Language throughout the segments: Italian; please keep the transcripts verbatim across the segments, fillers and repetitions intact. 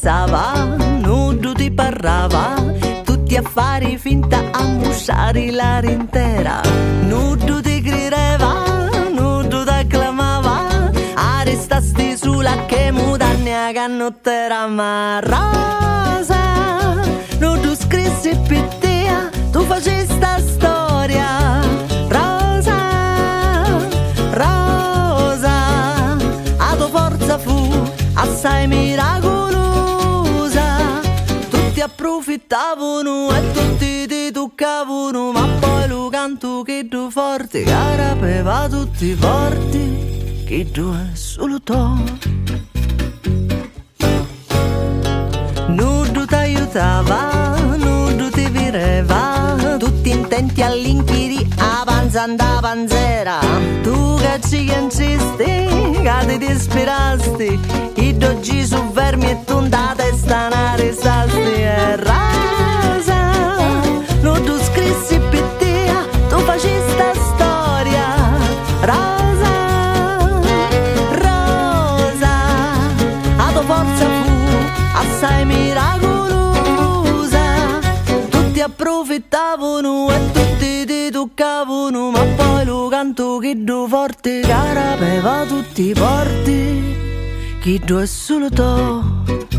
passava, nudo ti parlava, tutti affari finta a musciare l'aria intera. Nudo ti credeva, nudo ti acclamava, arrestasti sulla che mutagna canottera. Ma rosa, nudo scrissi per te, tu facevi sta storia. Rosa, rosa, a tua forza fu assai miracolosa. Tutti approfittavano e tutti ti toccavano, ma poi lo canto che tu forte carapeva tutti i porti, che tu è solo tu. Nudo ti aiutava, nudo ti vireva, tutti intenti all'inchiri avanza andava in zera. Tu che ci insisti, che ti disperasti, i doggi su vermi e tu da testa na restasti. E rasa, nudo scrissi per te, tu facevi sta storia. Rosa, rosa, a tua forza fu assai miracolosa. Tutti approfittavano e tutti ti toccavano, ma poi lo canto che do forte carapeva tutti i porti, che do è solo tu.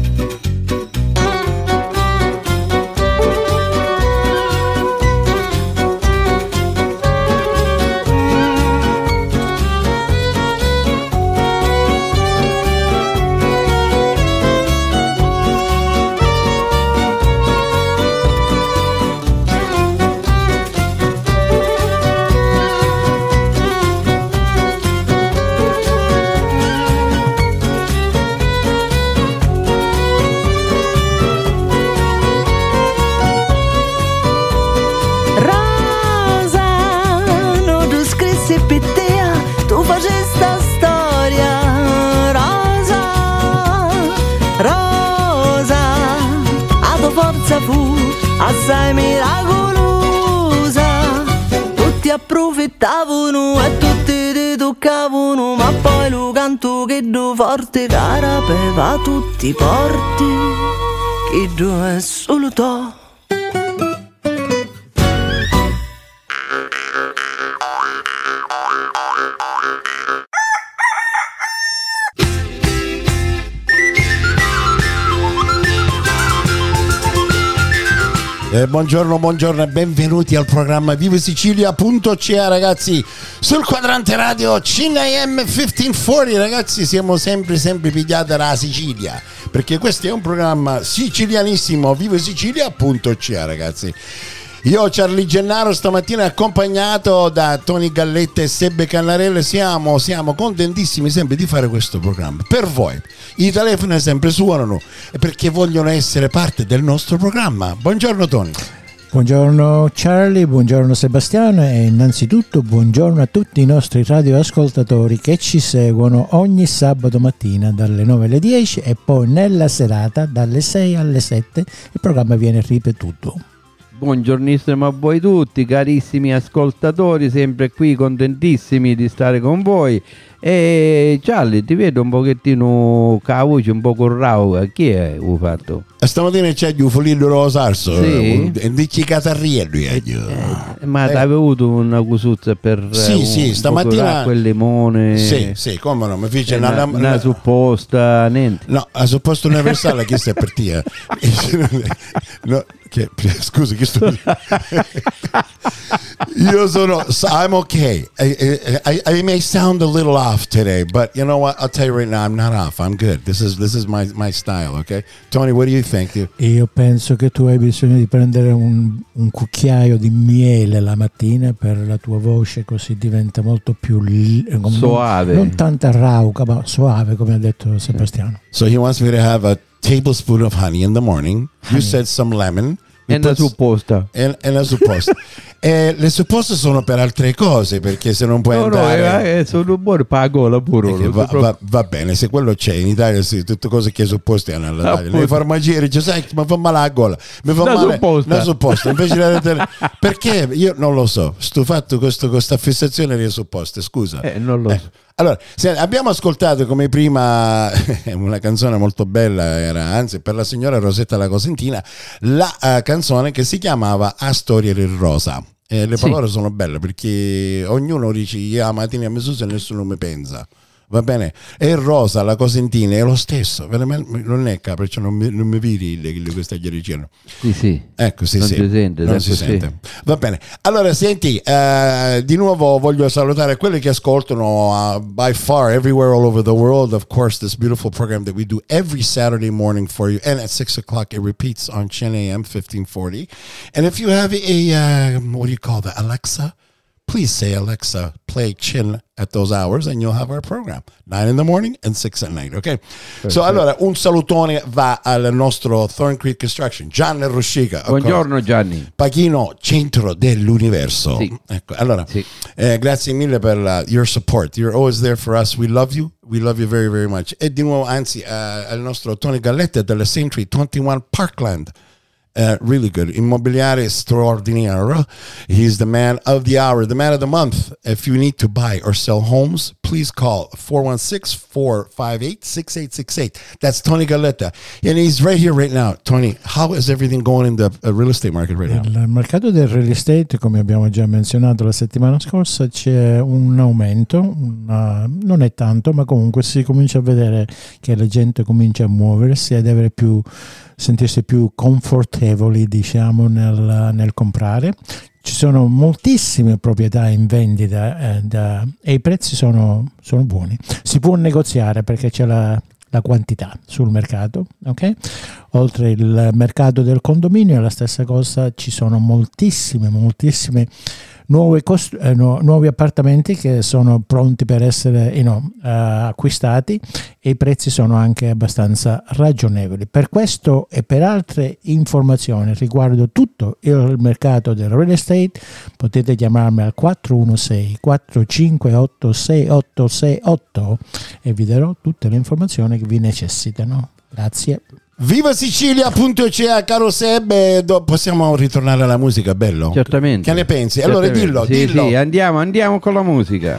Assai miracolosa, tutti approfittavano e tutti ti toccavano, ma poi lo canto che do forte carapeva tutti i porti, che do è solo tu. Eh, buongiorno, buongiorno e benvenuti al programma viva sicilia punto c a ragazzi, sul quadrante radio C N I M quindici ragazzi. Siamo sempre sempre pigliati dalla Sicilia, perché questo è un programma sicilianissimo, viva sicilia punto c a ragazzi. Io, Charlie Gennaro, stamattina accompagnato da Tony Galletta e Sebbe Cannarella, siamo, siamo contentissimi sempre di fare questo programma per voi. I telefoni sempre suonano perché vogliono essere parte del nostro programma. Buongiorno Tony. Buongiorno Charlie, buongiorno Sebastiano e innanzitutto buongiorno a tutti i nostri radioascoltatori che ci seguono ogni sabato mattina dalle nove alle dieci e poi nella serata dalle sei alle sette il programma viene ripetuto. Buongiornissimo a voi tutti, carissimi ascoltatori, sempre qui contentissimi di stare con voi. E Charlie, ti vedo un pochettino con la voce un po' corrauca, chi è ho fatto? Stamattina c'è il folillo rosarso, sì. E dici catarriello eh, eh, ma eh. ti avevo avuto una cusuzza per sì, un, sì, un stamattina quel limone, sì, sì, come no, mi fece una, una, una, una supposta, niente. No, la supposta universale che sta per te. No, che, scusi, che sto io sono I'm okay. I, I, I may sound a little off today, but you know what? I'll tell you right now, I'm not off. I'm good. This is this is my my style, okay? Tony, what do you think? Io penso che tu hai bisogno di prendere un, un cucchiaio di miele la mattina per la tua voce, così diventa molto più l- soave. Non, non tanta rauca, ma soave, come ha detto Sebastiano. So he wants me to have a tablespoon of honey in the morning. You said some lemon. E una supposta. E una supposta. E le supposte sono per altre cose, perché se non puoi no, andare no, eh, sono buone per la gola pure. Va, va, va bene, se quello c'è in Italia, sì, tutte cose che supposte hanno alla Italia. Le farmacie dice, sai, mi fa male la gola, mi fa una male supposta. una supposta. Invece di perché io non lo so, sto fatto questo, questa fissazione delle supposte, scusa. Eh, non lo eh. so. Allora, se abbiamo ascoltato come prima una canzone molto bella, era anzi per la signora Rosetta La Cosentina, la uh, canzone che si chiamava A Storia del Rosa. E le parole sì. sono belle perché ognuno dice io mattina mi su e nessuno mi pensa. Va bene, e Rosa La Cosentina è lo stesso, veramente non è capre, cioè non mi, non mi vedi quello che stai dicendo. Sì, sì. Ecco, sì, non sì. si sente, non si sì. sente. Va bene. Allora, senti, uh, di nuovo voglio salutare quelli che ascoltano uh, by far everywhere all over the world. Of course, this beautiful program that we do every Saturday morning for you, and at six o'clock it repeats on ten a.m. fifteen forty. And if you have a uh, what do you call that, Alexa? Please say, Alexa, play Chin at those hours and you'll have our program. nine in the morning and six at night, ok? Perfetto. So, allora, un salutone va al nostro Thorn Creek Construction, Gianni Ruscica. Buongiorno Gianni. Pachino, centro dell'universo. Sì. Ecco, allora, sì. eh, grazie mille per uh, your support. You're always there for us. We love you. We love you very, very much. E di nuovo, anzi, uh, al nostro Tony Galletta della Century twenty-one Parkland. Uh, really good. Immobiliare straordinario. He's the man of the hour, the man of the month. If you need to buy or sell homes, please call four one six, four five eight, six eight six eight. That's Tony Galletta. And he's right here right now. Tony, how is everything going in the uh, real estate market right now? Nel mercato del real estate, come abbiamo già menzionato la settimana scorsa, c'è un aumento, una, non è tanto, ma comunque si comincia a vedere che la gente comincia a muoversi, ad avere più sentirsi più confortevoli, diciamo, nel, nel comprare. Ci sono moltissime proprietà in vendita eh, da, e i prezzi sono, sono buoni. Si può negoziare perché c'è la, la quantità sul mercato, ok? Oltre il mercato del condominio è la stessa cosa, ci sono moltissime, moltissime nuovi, cost- eh, nu- nuovi appartamenti che sono pronti per essere you know, uh, acquistati e i prezzi sono anche abbastanza ragionevoli. Per questo e per altre informazioni riguardo tutto il mercato del real estate potete chiamarmi al quattro uno sei, quattro cinque otto, sei otto sei otto e vi darò tutte le informazioni che vi necessitano. Grazie. Viva Sicilia.ca, caro Seb, do- possiamo ritornare alla musica, bello? Certamente. Che ne pensi? Certamente. Allora dillo, sì, dillo. Sì, andiamo, andiamo con la musica.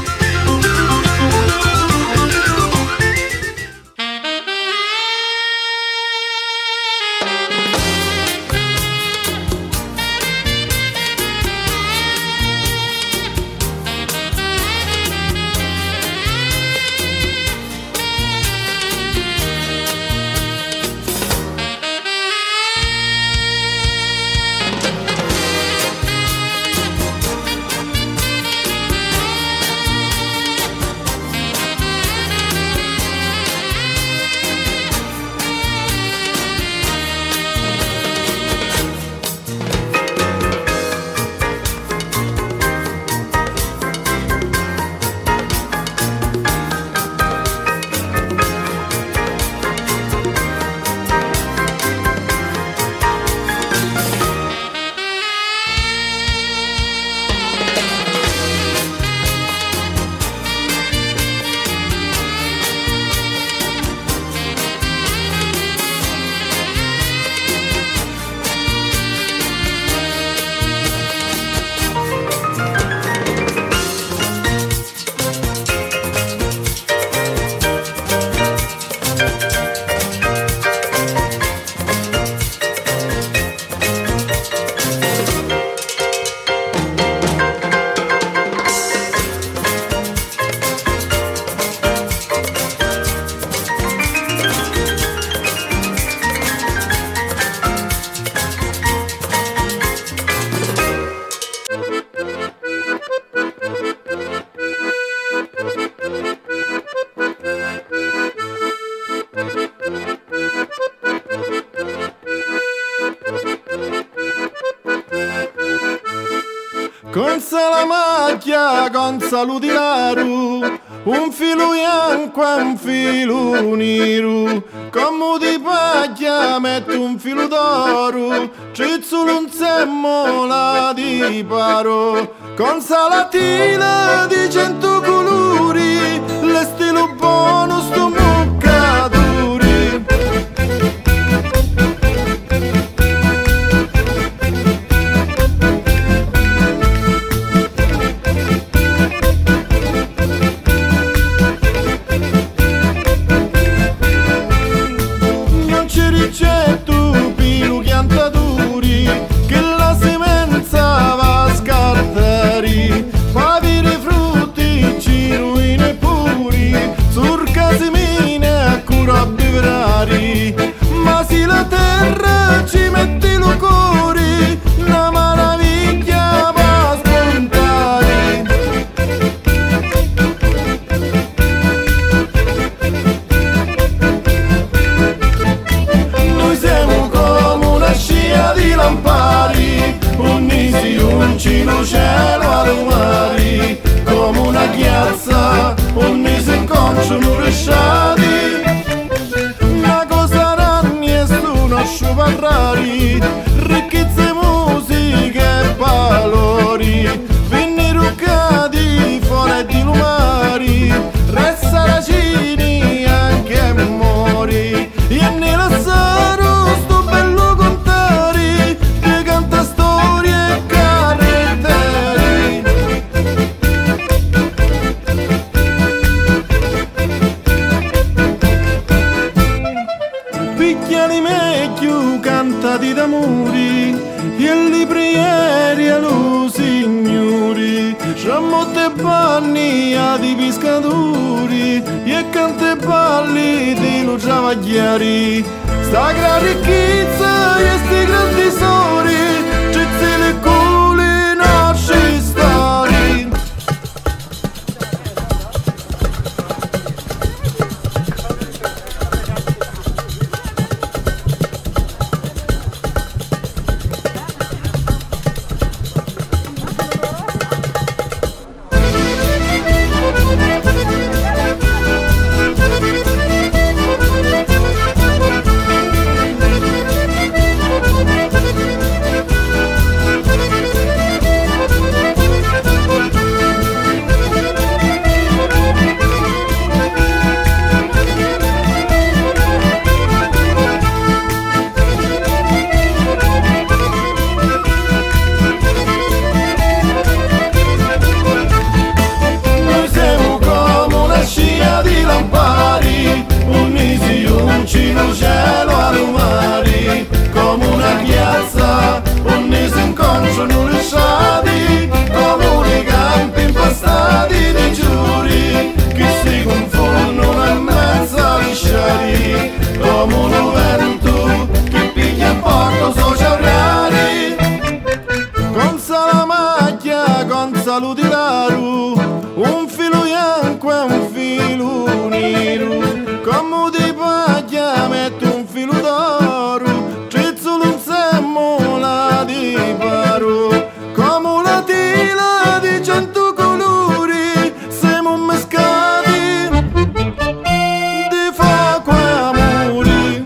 Con la macchia, con saluti laru, un filo bianco e un filo nero, come di paglia metto un filo d'oro, cizzolo un semmo la di paro, con salatina di cento colori, le stilo buono sto muccaturi. ragazza, ogni si incontrano lasciati. Una cosa ranni e su non sciuparrari, ricchezze, musiche e valori, vinni ruccati fuori di lumari, resta racini anche mori, e nella saro sto bello contari, ti canta storie e carretteri. Picchiali meglio cantati d'amori, e li preghieri a lo signori, c'è molte panni a di pescatori, e cante balli di lo giavagliari. Sta gran ricchezza e sti grandi sori, c'è le culi nasci stori. Cielo cielo allumari, come una piazza, ogni si incontrano lasciati, come i campi impastati di giuri, che si confondono in mezzo a lisciari, come un vento che piglia a porto sociali. Con salamaglia, con saluti raru, un filo bianco e un filo nero, come di paglia metto un filo d'oro, trizzolo un semmola di paro, come una tela di cento colori, siamo mescati di fuoco e amori.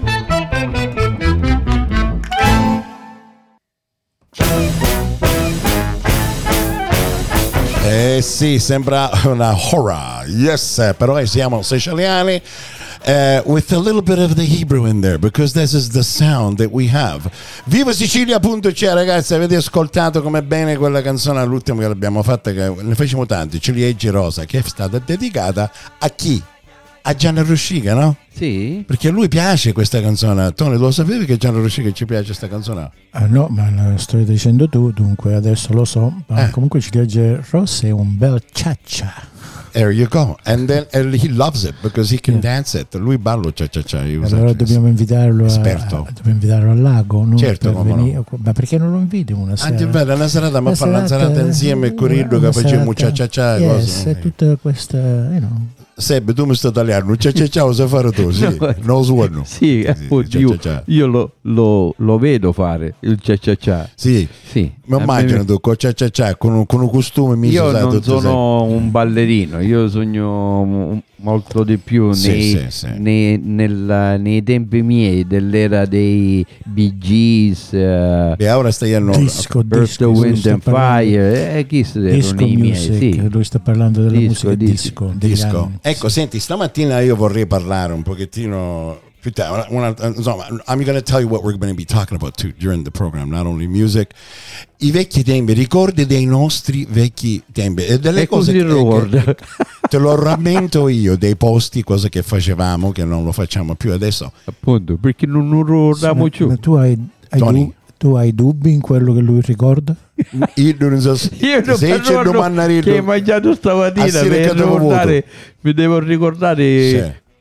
Eh sì, sembra una horror, yes, però siamo siciliani. Uh, with a little bit of the Hebrew in there, because this is the sound that we have. Viva Sicilia punto c h, ragazzi, avete ascoltato come bene quella canzone, l'ultima che l'abbiamo fatta, che ne facciamo tanti, Ciliegie Rosa, che è stata dedicata a chi? A Gianni Ruscica, no? Sì. Perché a lui piace questa canzone. Tony, lo sapevi che Gianni Ruscica ci piace questa canzone? Ah, no, ma la stai dicendo tu, dunque adesso lo so. Ma Eh. comunque Ciliegie Rosse è un bel ciaccia. There you go. And then and he loves it because he can dance it. Lui ballo cia cia cia. He was Allora actually dobbiamo invitarlo, a, esperto. a- dobbiamo invitarlo al lago, no? Certo, Per come no. venire- Ma perché non lo inviti una sera? Anche bella, una serata, ma Una fa una serata insieme e corrido che una facciamo cia serata- cia cia. Yes, cose. e tutta questa, you know. Sebbe, tu mi stai tagliando, cia cia cia, lo sai fare tu, sì, No. non suono. Sì, appunto, cia io, cia cia. io lo, lo, lo vedo fare il cia cia cia. Sì, Sì. mi a me- immagino tu con cia cia cia, con un, con un costume misto, Io sai, non tutto sono un ballerino, io sogno m- molto di più Sì, nei, sì, sì. nei- nella- nei tempi miei dell'era dei Bee Gees, eh, E ora stai a noi. Disco, Earth, disco, Wind lui sta and parlando- Fire, eh, chi sono Disco i miei? music, Sì. lui sta parlando della Disco, musica disco, disco, degli Disco. anni. Ecco, senti, stamattina io vorrei parlare un pochettino più tardi. una- una- insomma, I'm going to tell you what we're going to be talking about too during the program, not only music. I vecchi tempi, ricordi dei nostri vecchi tempi e delle E cose così che, ricorda. che- te lo rammento io, dei posti, cose che facevamo che non lo facciamo più adesso. Appunto, perché non lo ricordiamo Ma- più. ma tu hai, hai Tony. du- tu hai dubbi in quello che lui ricorda? Io non so Io non se c'è ricordo domani che hai mangiato stamattina Ah, sì, per che devo ricordare, mi devo ricordare Sì.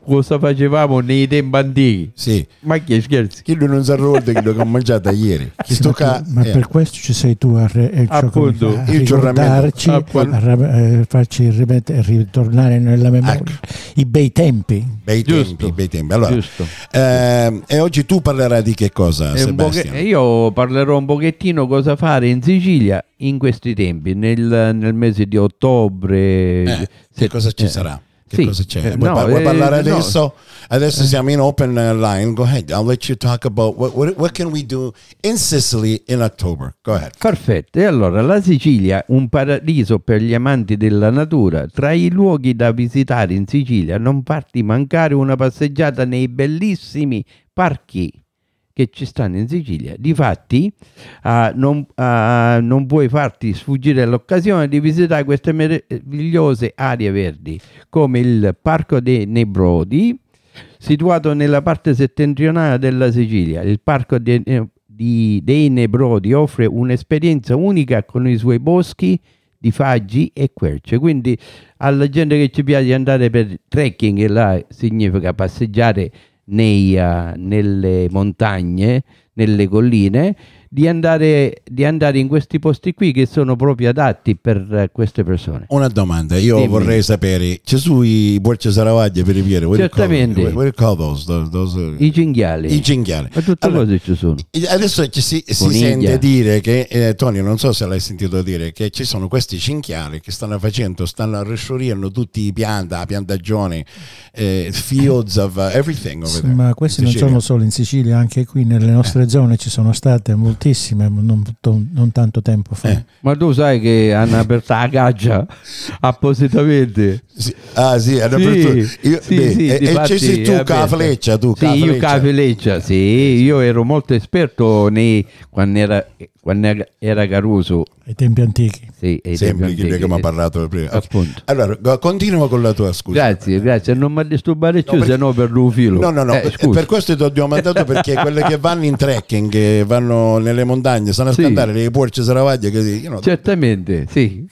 cosa facevamo nei tempi antichi. Sì. Ma che scherzi? Chi lui non si arruolta che l'ho mangiata ieri. Chi Sì, ma tocca, tu- ma eh. per questo ci sei tu a, re- a- Appunto, a il ricordarci, giornamento. a ra- eh, farci rimet- ritornare nella memoria Ecco. i bei tempi. Bei Giusto. tempi, bei tempi. Allora, Giusto. ehm, e oggi tu parlerai di che cosa, È un poche- Sebastiano? io parlerò un pochettino cosa fare in Sicilia in questi tempi, nel, nel mese di ottobre. Eh, che se- cosa ci eh, sarà? Che sì, cosa c'è? eh, Vuoi, no, par- vuoi eh, parlare no. adesso? Adesso siamo in open uh, line. Go ahead. I'll let you talk about what, what, what can we do in Sicily in October. Go ahead. Perfetto, e allora la Sicilia, un paradiso per gli amanti della natura. Tra i luoghi da visitare in Sicilia non farti mancare una passeggiata nei bellissimi parchi che ci stanno in Sicilia. Difatti ah, non, ah, non puoi farti sfuggire l'occasione di visitare queste meravigliose aree verdi come il Parco dei Nebrodi, situato nella parte settentrionale della Sicilia. Il Parco dei, di, dei Nebrodi offre un'esperienza unica con i suoi boschi di faggi e querce, quindi alla gente che ci piace andare per trekking, e là significa passeggiare nei, uh, nelle montagne, nelle colline, di andare, di andare in questi posti qui che sono proprio adatti per uh, queste persone. Una domanda, io Dimmi. vorrei sapere, c'è su i Borcia Saravaglia per riviere? What do you call- Certamente. What do you call those? Those- those, uh, I cinghiali. I cinghiali. Ma tutte Allora, cose ci sono. Adesso ci si, si Coniglia. sente dire che, eh, Tony, non so se l'hai sentito dire, che ci sono questi cinghiali che stanno facendo, stanno risciorendo tutti i pianta, la piantagione, eh, fields of uh, everything over Sì, there. ma questi non Sicilia. sono solo in Sicilia, anche qui nelle nostre zone ci sono state moltissime, non, non tanto tempo fa. Eh. Ma tu sai che hanno aperto la caccia appositamente? Sì. Ah sì, hanno Sì, aperto- io- sì, beh, sì, e, e difatti ci sei tu è con la aperto. fleccia, tu Sì, con la io fleccia. con la fleccia, sì, io ero molto esperto nei, quando, era, quando era- era Caruso. Ai tempi antichi. Sì, ai Sempre tempi chi che antichi, mi ha sì. parlato prima. Ok. Appunto. Allora, go- continua con la tua scusa. Grazie, grazie, non mi disturbare più, No, perché- se no per un filo. No, no, no, Eh, eh, scusa. per questo ti abbiamo mandato, perché quelle che vanno in trekking, che vanno nelle montagne, stanno a Sì. scandare le porce saravaglie, che you know, Certamente, sì.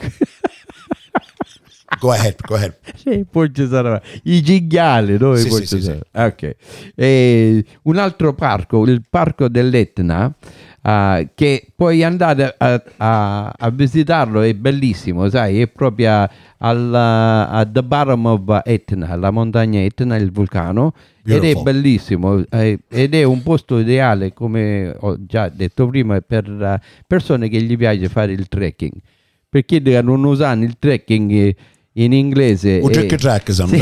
go ahead, go ahead. Sì, poi ci sarà i cinghiali, no? Sì, Poi sì, ci sì, sarà. Ok. E un altro parco, il parco dell'Etna, ah, che puoi andare a, a- a visitarlo, è bellissimo, sai, è proprio alla, at the bottom of Etna, la montagna Etna, il vulcano, ed è Beautiful. bellissimo, eh, ed è un posto ideale, come ho già detto prima, per eh, persone che gli piace fare il trekking, perché non usano il trekking eh, in inglese. Un e- trick track, Sì.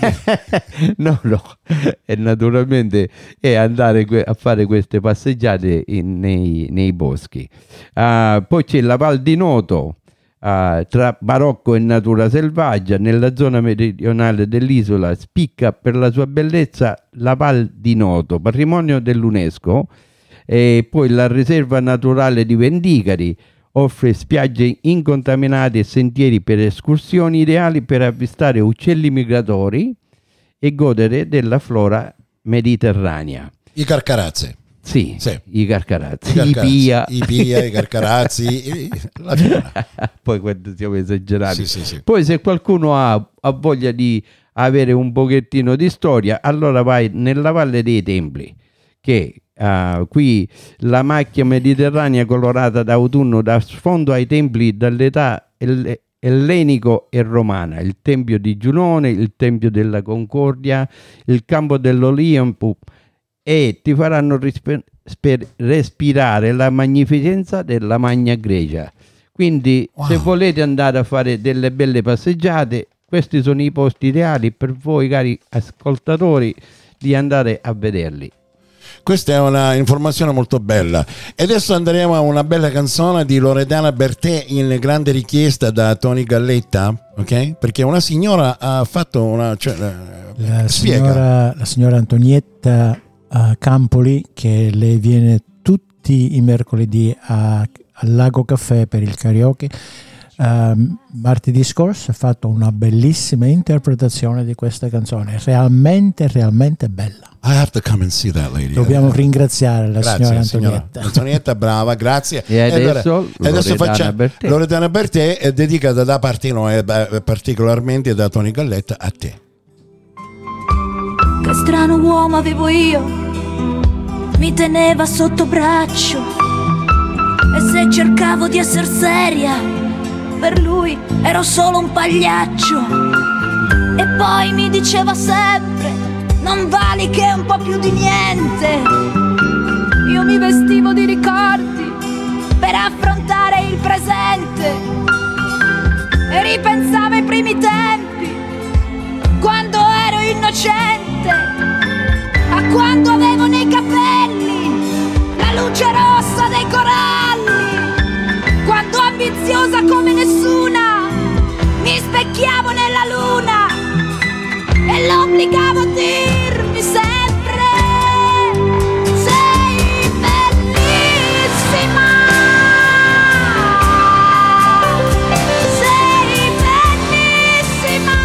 no, no, e naturalmente è andare que- a fare queste passeggiate in- nei, nei boschi. Ah, poi c'è la Val di Noto, ah, tra barocco e natura selvaggia, nella zona meridionale dell'isola, spicca per la sua bellezza la Val di Noto, patrimonio dell'UNESCO, e poi la riserva naturale di Vendicari. Offre spiagge incontaminate e sentieri per escursioni ideali per avvistare uccelli migratori e godere della flora mediterranea. I carcarazze. Sì, Sì. i carcarazzi, I, i carcarazzi, pia. i pia, i carcarazzi, i- la fiora. Poi quando siamo esagerati. Sì, sì, sì. Poi se qualcuno ha, ha voglia di avere un pochettino di storia, allora vai nella Valle dei Templi, che ah, qui la macchia mediterranea colorata d'autunno dà sfondo ai templi dall'età el- ellenico e romana, il Tempio di Giunone, il Tempio della Concordia, il Campo dell'Olimpo, e ti faranno rispe- sper- respirare la magnificenza della Magna Grecia. Quindi Wow. se volete andare a fare delle belle passeggiate, questi sono i posti ideali per voi, cari ascoltatori, di andare a vederli. Questa è una informazione molto bella. E adesso andremo a una bella canzone di Loredana Bertè, in grande richiesta da Tony Galletta, ok? Perché una signora ha fatto una... Cioè, eh, La spiega. signora, la signora Antonietta eh, Campoli, che lei viene tutti i mercoledì a- al Lago Caffè per il karaoke. Um, martedì scorso ha fatto una bellissima interpretazione di questa canzone, realmente realmente bella. I have to come and see that lady. Dobbiamo ringraziare la Grazie, signora signora Antonietta. Antonietta, brava, grazie. E adesso allora, e adesso Loredana facciamo Bertè. Loredana Bertè, è dedicata da parte noi, eh, particolarmente da Tony Galletta, a te. che strano uomo avevo io, mi teneva sotto braccio, e se cercavo di essere seria, per lui ero solo un pagliaccio. E poi mi diceva sempre: non vali che un po' più di niente. Io mi vestivo di ricordi per affrontare il presente e ripensavo ai primi tempi, quando ero innocente, a quando avevo nei capelli la luce rossa dei coralli, quando ambiziosa come nessuna mi specchiavo nella luna e l'obbligavo a dirmi sempre: sei bellissima, sei bellissima.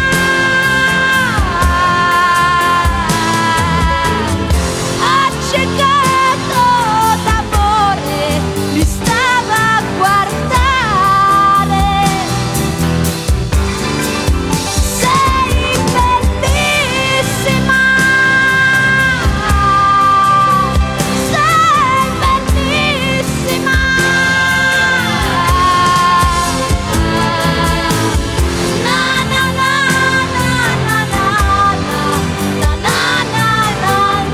Accecato d'amore mi stava a guardare. Sei bellissima, sei bellissima. Na na na na na na na na na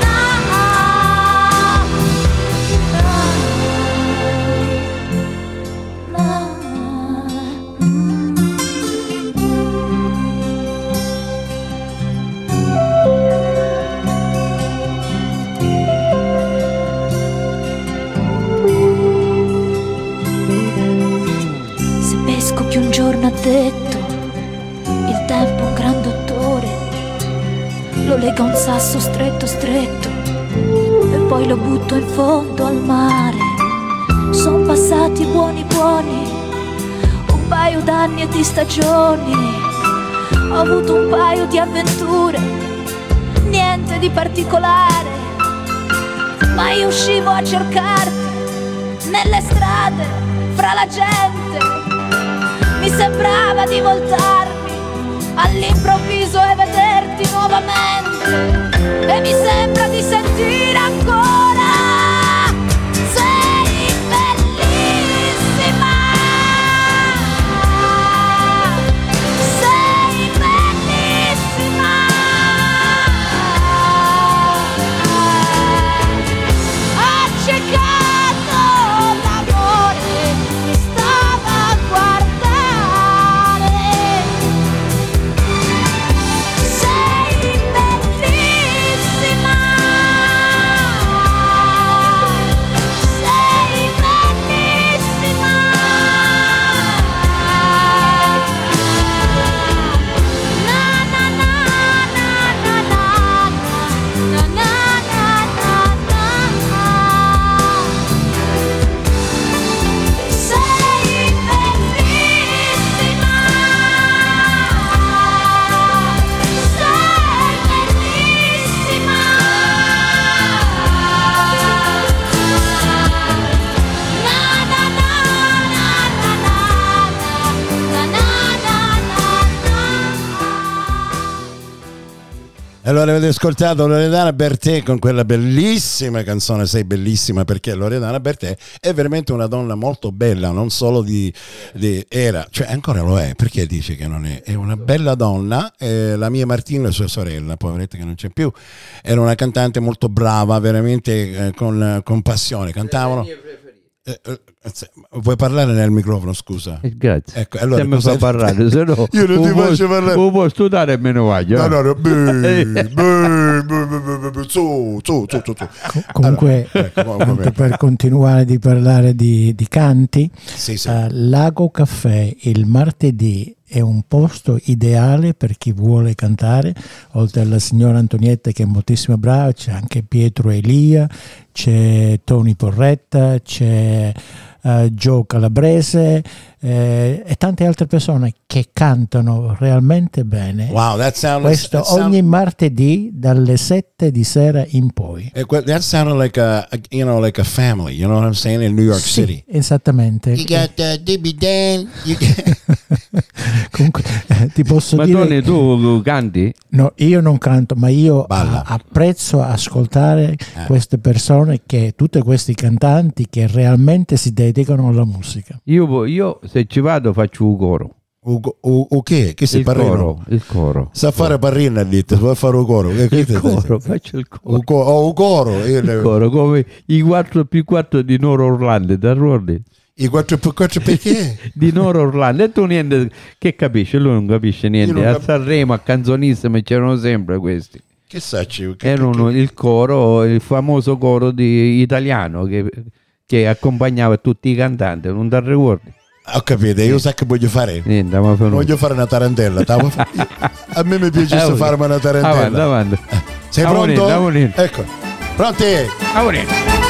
Se Vescovi un giorno ha detto: il tempo è un gran dottore, lo lega a un sasso stretto stretto e poi lo butto in fondo al mare. Son passati buoni buoni un paio d'anni e di stagioni, ho avuto un paio di avventure, niente di particolare, ma io uscivo a cercarti nelle strade, fra la gente. Mi sembrava di voltarmi all'improvviso e vederti nuovamente, e mi sembra di sentire ancora: sei bellissima, sei bellissima. Accecato d'amore mi stava a guardare. Sei bellissima, sei bellissima. Na na na na na na na na na na. Sei bellissima, sei bellissima. Na na na na na na na na E allora avete ascoltato Loredana Bertè con quella bellissima canzone Sei bellissima, perché Loredana Bertè è veramente una donna molto bella, non solo di, di era, cioè ancora lo è, perché dice che non è, è una bella donna. Eh, la mia Martina, sua sorella, poveretta che non c'è più, era una cantante molto brava, veramente eh, con, con passione, cantavano. Eh, eh, vuoi parlare nel microfono, scusa? Eh, grazie. Ecco, allora, se mi cosa- fa parlare, se no Io non ti può- faccio parlare. non può studiare e me ne voglio. No, eh. no, no, beh, beh, beh, beh, beh, su, su, su, su, su. Comunque, Allora, ecco, mo- tanto momento. per continuare di parlare di, di canti, Sì, sì. eh, Lago Caffè il martedì è un posto ideale per chi vuole cantare. Oltre alla signora Antonietta, che è moltissimo brava, c'è anche Pietro Elia, c'è Tony Porretta, c'è eh, Joe Calabrese eh, e tante altre persone che cantano realmente bene. Wow, that sounds Questo that sound- ogni martedì dalle sette di sera in poi. eh, que- that sounded like a, a you know like a family, you know what I'm saying, in New York Sì, City. esattamente. You got uh, Debbie Dan. You got... Comunque, eh, ti posso Ma dire. Tony, tu canti? No, io non canto, ma io Balla. a- apprezzo ascoltare Eh. queste persone, che tutti questi cantanti che realmente si dedicano alla musica. Io, io se ci vado faccio un coro. O, o, o che? Che sei Il parrino? coro, il coro. Sa fare parrina, ha detto, vuoi fare un coro? Che, che Il te- coro, faccio il coro. Un co- oh, un coro. Io Il ne- coro, come i quattro più quattro di Noro Orlando, ti ricordi? I quattro per quattro perché? Di Noro Orlando, e tu niente, che capisci? Lui non capisce niente. Io non A cap- Sanremo, a Canzonissime c'erano sempre questi. Che sacci? Che, Erano il coro, il famoso coro di, italiano che, che accompagnava tutti i cantanti, non ti ricordi? Ho capito, io so che voglio fare. Niente, ma fa Voglio fare una tarantella. t'avo- A me mi piace Eh, farmi una avanti, tarantella. avanti. Sei Andiamo pronto? in, andiamo in. Ecco. Pronti? Avanti.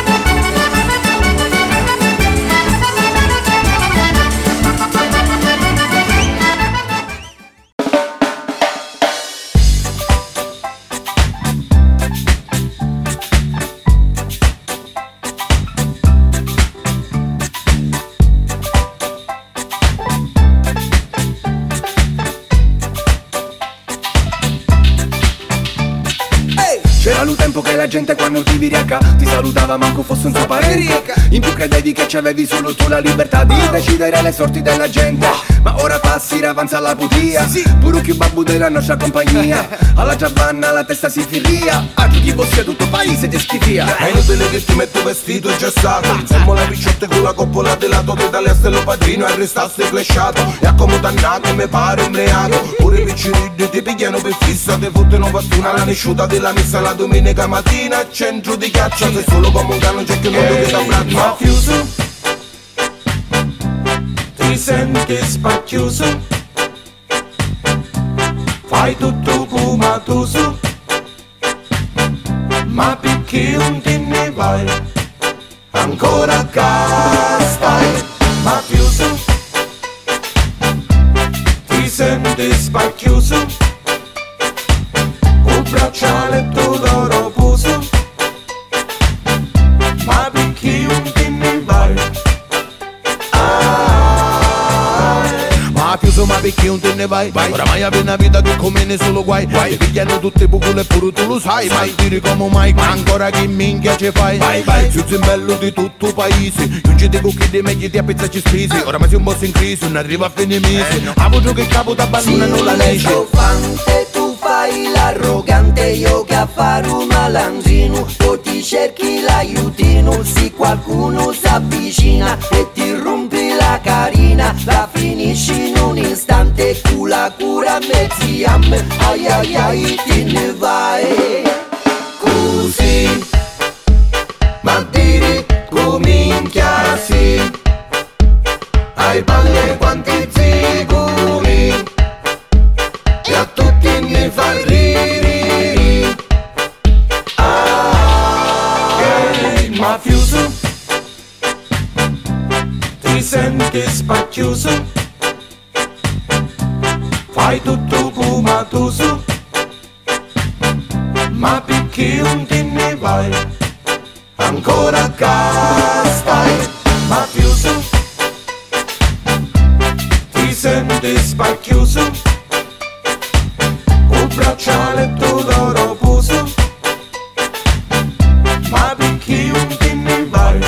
C'era un tempo che la gente quando ti viriacca ti salutava manco fosse un suo parente. In più credevi che c'avevi solo tu la libertà di decidere le sorti della gente. Ma ora passi avanza alla putia, pure più babbo della nostra compagnia. Alla giavanna la testa si firria, a chi fosse tutto il paese ti schifia. È inutile che ti metto vestito gessato, insieme alla picciotte con la coppola della tua dall'estello padrino e restasse clashato. E a come dannato mi pare ubriaco, pure i picciriddi ti pigliano per fissa. Ti fottono pattuna la nesciuta della messa la domenica mattina al centro di ghiaccia. Sei solo come un cane c'è che non ti t'abbraccia. Mafioso, ti senti spacchioso, fai tutto fumatoso, ma perché non te ne vai? Ancora qua stai, mafioso, ti senti spacchioso, un braccialetto d'oro puso, ma perché non te ne vai? Mafioso ma perché non te ne vai? vai. Oramai avevi una vita che come ne solo guai, guai. Ti pigliano tutte le bucole e pure tu lo sai. Mai dire come mai, ma ancora che minchia ci fai? Vai, vai. Sei il bello di tutto il paese, non ci dico che di meglio ti appezzaci spese. Oramai sei un boss in crisi, non arriva a fine mese. eh, A voce che capo da ballona non la legge. Fante, tu fai l'arrogante, io che a fare un malandrino, o ti cerchi l'aiutino, se qualcuno si avvicina e ti rompi la carina, la finisci in un istante, con la cura mezzi a me, ai ai ai te ne vai. Così, ma dire comincia sì, ai palle quanti ziguri, e a tutti ne fa ririri. Ah, Ehi, mafioso, ti senti spacchioso, fai tutto fumatoso, ma perché non te ne vai? Ancora qua stai, mafioso, ti senti spacchioso, un braccialetto d'oro puso, ma perché non te ne vai?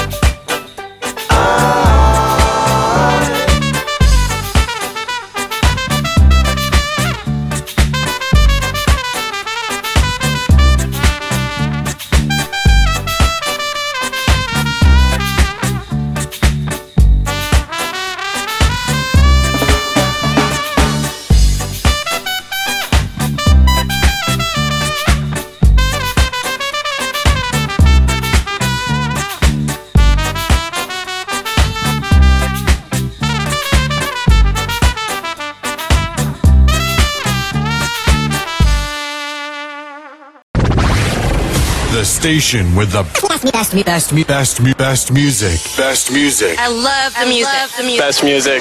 The station with the best, best, best, best, best music. Best music. I love the music. Love the music. Best music.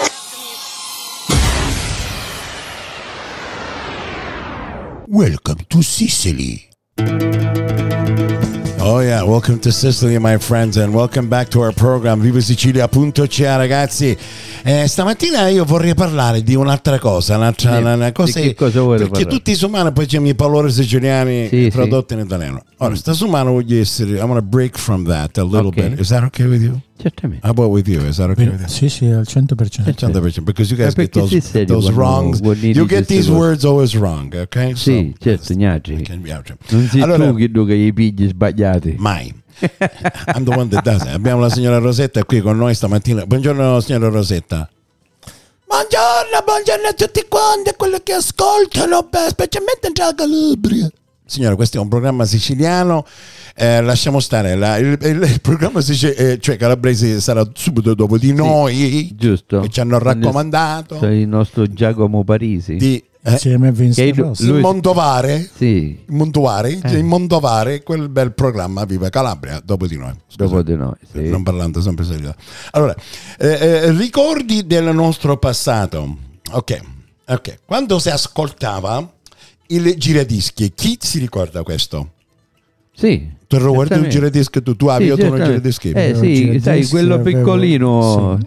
Welcome to Sicily. Oh yeah, welcome to Sicily, my friends, and welcome back to our program viva sicilia punto c a, ragazzi. Eh, stamattina io vorrei parlare di un'altra cosa, un'altra, Sì, una, una cosa, di che cosa vuoi perché parlare? tutti i sumani poi c'è i parole siciliani Sì, tradotte in italiano. Ora, Mm. sta sumano voglio essere, I want to break from that a little Okay. bit. Is that okay with you? Certamente. How about with you? Is that okay with you? Sì, sì, al cento per cento. one hundred percent, because you guys Ma get perché those, sei serio those quando wrongs. vuol dire You get queste these cose? words always wrong, okay? Sì, So, certo, Gnaggi. can be out. Non sei Allora- tu che tu che gli pigli sbagliati. Mai. I'm the one that does it. Abbiamo la signora Rosetta qui con noi stamattina. Buongiorno signora Rosetta. Buongiorno, buongiorno a tutti quanti, quelli che ascoltano, beh, specialmente in Calabria. Signora, questo è un programma siciliano. Eh, lasciamo stare la- il, il- il programma siciliano, eh, cioè calabrese sarà subito dopo di noi, Giusto. che ci hanno raccomandato Sei il nostro Giacomo Parisi. di eh, Insieme a Vince Che lui- Rossi. il Mondovare, Sì, il Mondovare, Eh. il Mondovare, quel bel programma Viva Calabria dopo di noi. Scusa. dopo di noi. Sì. Non parlando sempre serietà. Allora, eh, eh, ricordi del nostro passato. Ok, ok. Quando si ascoltava il giradischi, chi si ricorda questo? Sì. Tu ricordi un certamente. giradischi? Tu, tu avevi Sì, un certamente. giradischi? Eh Avevo sì, giradischi, sai, quello avevo- piccolino.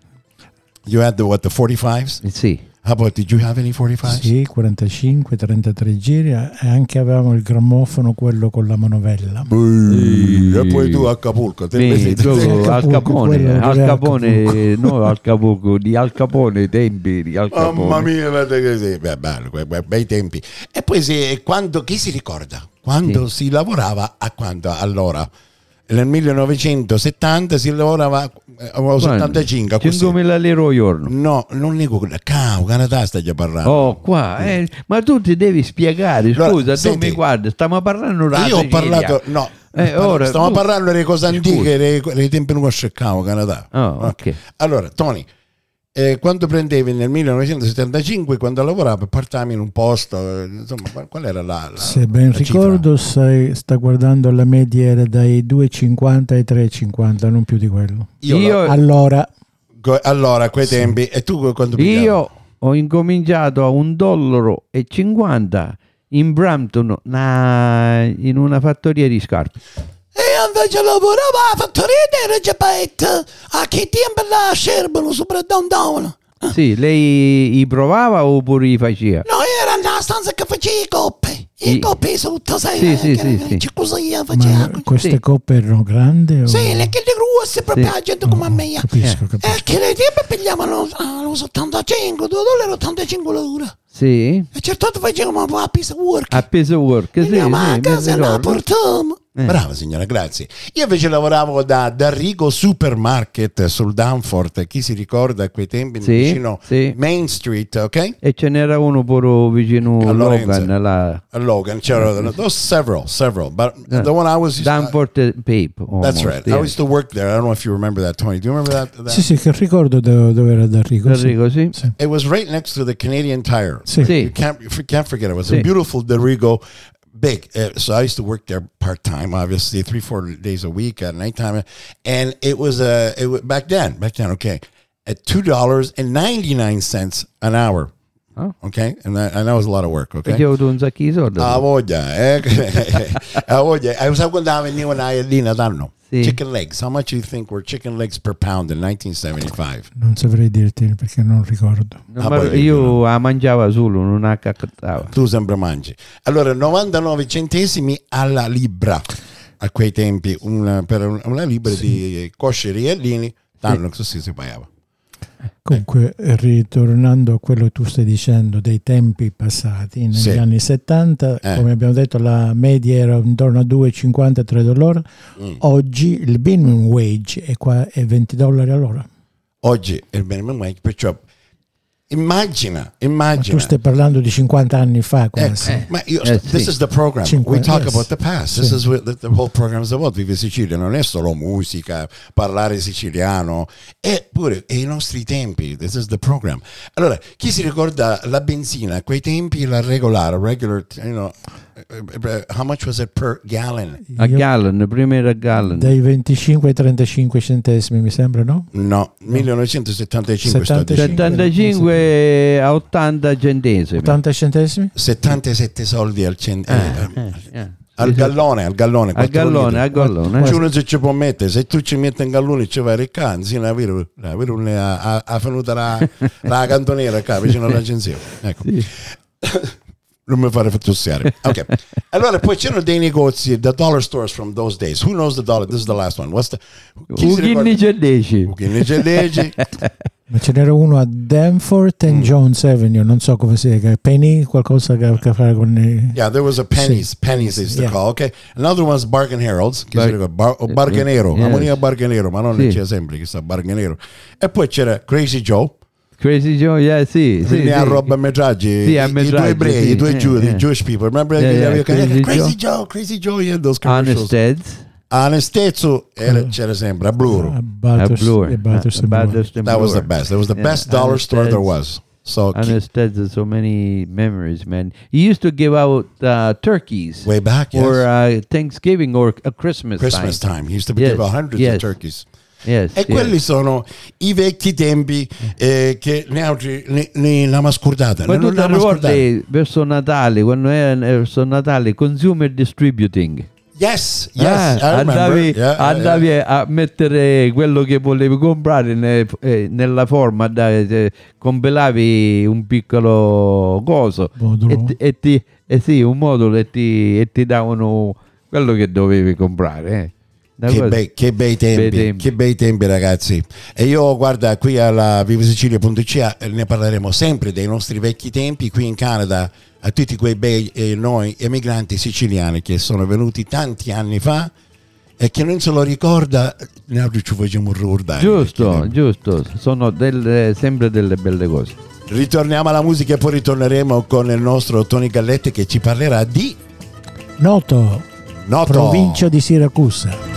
You had the what, the forty-fives? Sì. How about, did you have any forty-fives? Sì, quarantacinque, trentatré giri e anche avevamo il grammofono, quello con la manovella. Sì. E poi tu Acapulco. te- Sì, te- tu, Acapulco, Al Capone, quello Al di Capone, no Al Capone, di Al Capone, i tempi di Al Capone. Mamma mia, guarda che sì, beh, bello, que- que- bei tempi. E poi se, quando, chi si ricorda? Quando si lavorava a quando? Allora, nel millenovecentosettanta si lavorava eh, o settantacinque. così. cinquemila lire al giorno. No, non dico quello. Cavo, Canada stai parlando. Oh, qua, eh, ma tu ti devi spiegare, Allora, scusa, senti, tu mi guardi, stiamo parlando da Io ho Sicilia. parlato, no, Eh, parlo- ora, stiamo tu- parlando delle cose Scusa. antiche, dei, dei tempi in cui cercavo Canada. Oh, ok. Allora, Tony, eh, quando prendevi nel millenovecentosettantacinque, quando lavoravi, portavi in un posto, eh, insomma, qual- qual era la, la Se ben la cifra? ricordo, sai, sta guardando la media era dai due e cinquanta ai tre e cinquanta, non più di quello. Io, Io- Allora, go- allora, a quei tempi, e tu quando pigliavi? Io ho incominciato a un dollaro e cinquanta in Brampton, na- in una fattoria di scarpe. E io invece lavoravo alla fattoria di Reggepet, a che tempo là a Cerbero, sopra downtown. Sì, lei i provava oppure i faceva? No, era nella stanza che faceva i coppe. I I- coppe sotto, sai? Sì, sì, che sì, che- sì. che così io faceva. ma queste Sì. coppe erano grandi? O... Sì, le che le grosse, proprio Sì. la gente come a me. Capisco, E capisco. che le tempi pigliavano allo settantacinque, due dollari e ottantacinque l'ora. Sì, E certo facevamo un po' a piece of work. a peso work, sì, sì, Andiamo a mi casa e la ricordo. portiamo. Eh. Brava signora, grazie. Io invece lavoravo da, da Rigo Supermarket sul Danforth, chi si ricorda a quei tempi, Sì, vicino sì. Main Street, ok? E ce n'era uno pure vicino A Lorenzo. Logan, là. A Logan, c'erano those several, several, but Yeah. the one I was Danforth e Pape. that's almost, right. yeah. I used to work there. I don't know if you remember that, Tony. Do you remember that? that? Sì, sì, che ricordo dove, dove era da Rico. sì. Enrico, sì. Sì. It was right next to the Canadian Tire. Sì. Sì. You can't you can't forget it. It was a Sì. beautiful Dorigo, big. Uh, so I used to work there part time, obviously three four days a week at nighttime, and it was uh, it was, back then back then okay at two dollars and ninety nine cents an hour. Oh. Okay, and that, and that was a lot of work. Okay. Facevo tu un sacco di soldi. Ah, voglia, eh? Ah, voglia. I was quando veniva una iellina danno. Sì. Chicken legs. How much do you think were chicken legs per pound in nineteen seventy-five? Non saprei dirti perché non ricordo. Non Ah, mi- poi- io la mangiavo solo, non la caccattavo. Tu sempre mangi. Allora, novantanove centesimi alla libra a quei tempi, una, per un- una libra di cosce riellini, danno così si pagava. Comunque, ritornando a quello che tu stai dicendo dei tempi passati, negli Sì. anni settanta, Eh. come abbiamo detto, la media era intorno a due e cinquanta tre dollari. Mm. Oggi il minimum wage è, qua, è venti dollari all'ora. Oggi è il minimum wage, perciò immagina, Ma immagina. tu stai parlando di cinquanta anni fa quasi. Eh, ma io, Eh, this sì. is the program. Cinque- We talk yes. about the past. This Sì. is what the, the whole program is about. Vive Sicilia non è solo musica, parlare siciliano, è pure è i nostri tempi. This is the program. Allora, chi si ricorda la benzina? A quei tempi la regolare, regular, you know, how much was it per gallon? A Io- gallon, prima era a gallon. Dai venticinque ai trentacinque centesimi, mi sembra, no? No, millenovecentosettantacinque sto settantacinque. dicendo. settantacinque a ottanta centesimi. ottanta centesimi? settantasette soldi al cento. Eh, eh, eh. Al gallone, al gallone, al gallone, al gallone. C'è uno ci può mettere, se tu ci metti in gallone ci vai riccanti, sì, vero, vero, ha, ha venuta la, la cantoniera qua vicino all'agenzia. Ecco. Sì. Non mi fare tossiare. Ok. Allora poi c'erano dei negozi, the dollar stores from those days. Who knows the dollar? This is the last one. What's the Uchinni Cedeci. Uchinni Cedeci. Ma ce n'era uno a Danforth and mm. Jones Avenue, non so come si chiama, Penny, qualcosa che ha a che fare con i... Yeah, there was a Penny's, sì. Penny's they used to yeah. call, okay. Another one was Bargain Harold's, che Bar- si Bar- o Bargainero, yes. Amonia Bargainero, ma non sì. c'è sempre che sta Bargainero. E poi c'era Crazy Joe. Crazy Joe, yeah, sì, sì, sì. a roba a metraggi, sì, a i due ebrei, sì. i due Jew, yeah. Jewish people. Remember yeah, yeah. Crazy, Crazy Joe. Joe, Crazy Joe, yeah, those commercials. Honest Anestezzo era, c'era sempre a Blur. A Blur. That was the best. That was the yeah. best dollar store there was. So Anestezzo, so many memories, man. He used to give out uh, turkeys way back, yes. or uh, Thanksgiving or a Christmas Christmas time. time. He used to yes. give out hundreds yes. of turkeys. Yes, e yes. quelli sono i vecchi tempi eh, che ne altri ne, ne l'abbiamo scordata. Ma tu ti ricordi verso Natale, quando era verso Natale, consumer distributing? Yes, yes, ah, I andavi, yeah, andavi yeah. a mettere quello che volevi comprare ne, eh, nella forma, dai, eh, compilavi un piccolo coso e, e ti e sì, un modulo e ti, e ti davano quello che dovevi comprare. Eh. Che bei, che bei tempi, bei tempi, che bei tempi ragazzi. E io guarda qui alla viva sicilia punto c a ne parleremo sempre dei nostri vecchi tempi qui in Canada, a tutti quei bei eh, noi emigranti siciliani che sono venuti tanti anni fa e che non se lo ricorda, noi ci facciamo ricordare. Giusto, giusto, sono delle, sempre delle belle cose. Ritorniamo alla musica e poi ritorneremo con il nostro Tony Galletti che ci parlerà di Noto, Noto. provincia di Siracusa.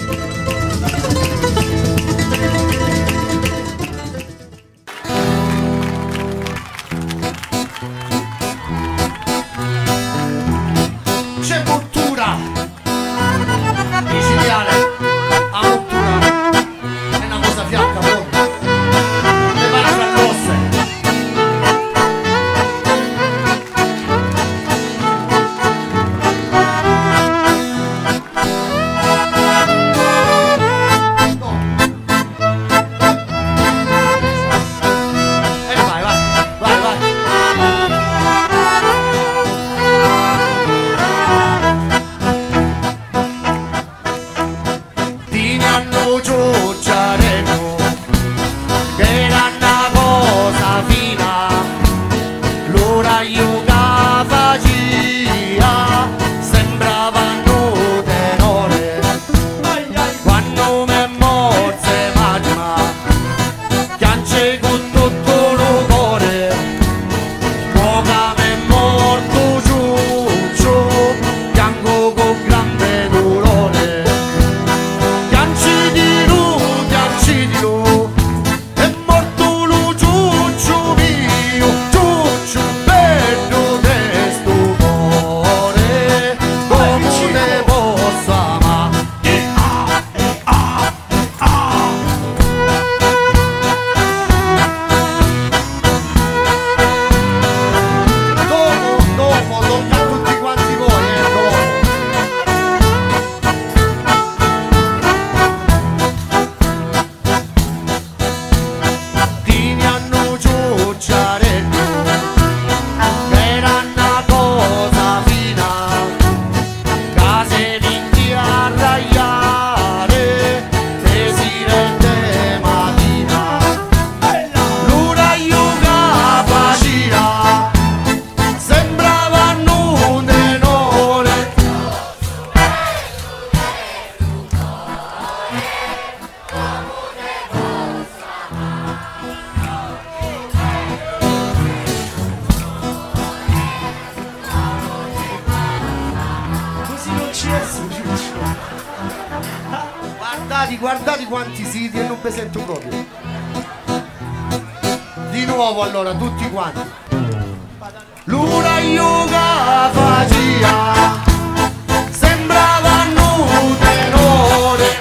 Guardate, guardate quanti siti e non mi sento proprio. Di nuovo allora, tutti quanti. L'una yoga faccia, sembrava un tenore.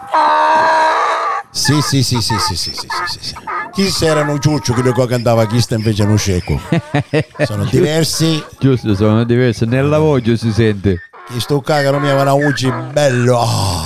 Sì, sì, sì, sì, sì, sì, sì, sì, sì. Chi erano ciuccio che lo cantava, chi sta invece non sceco. Sono diversi. Giusto, sono diversi. Nella voce si sente. Chi sto cagano mia una voce bello. Oh.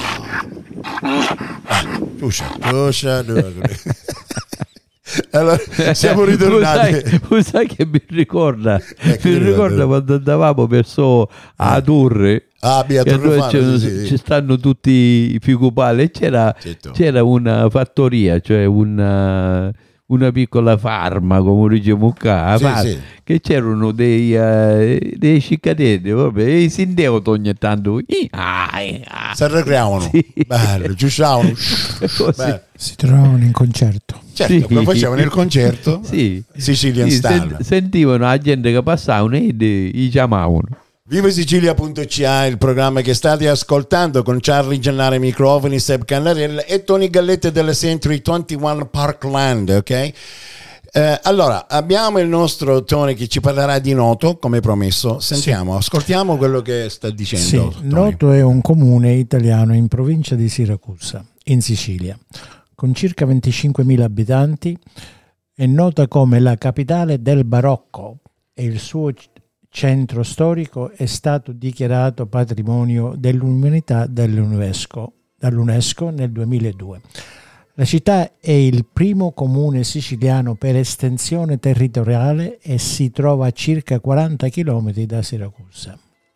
Ciuccia, ciuccia. Allora, siamo ritornati. Sai, sai che mi ricorda? Eh, mi ricorda quando andavamo verso a Turre. Ah, via Torrefano, ci, sì, sì. ci stanno tutti i figupali e c'era, Certo. c'era una fattoria, cioè una, una piccola farma, come diciamo qua, Sì, far- sì. che c'erano dei, eh, dei cittadini, vabbè, e si indevano ogni tanto. Ih, ah, eh, ah. Si arrecreavano. Sì. Bello, giusciavano. Così. Si trovavano in concerto. Certo, Sì. come facevano il concerto. Sì. Sicilian Sì, Style. sen- sentivano la gente che passavano e gli chiamavano. Viva Sicilia punto c a, il programma che state ascoltando con Charlie Gennaro ai microfoni, Seb Cannarella e Tony Gallette della Century ventuno Parkland, ok? Eh, allora, abbiamo il nostro Tony che ci parlerà di Noto, come promesso. Sentiamo, ascoltiamo quello che sta dicendo. Sì, Tony. Noto è un comune italiano in provincia di Siracusa, in Sicilia, con circa venticinquemila abitanti. È nota come la capitale del barocco e il suo centro storico è stato dichiarato patrimonio dell'umanità dall'UNESCO, dall'UNESCO nel duemiladue. La città è il primo comune siciliano per estensione territoriale e si trova a circa quaranta chilometri da Siracusa.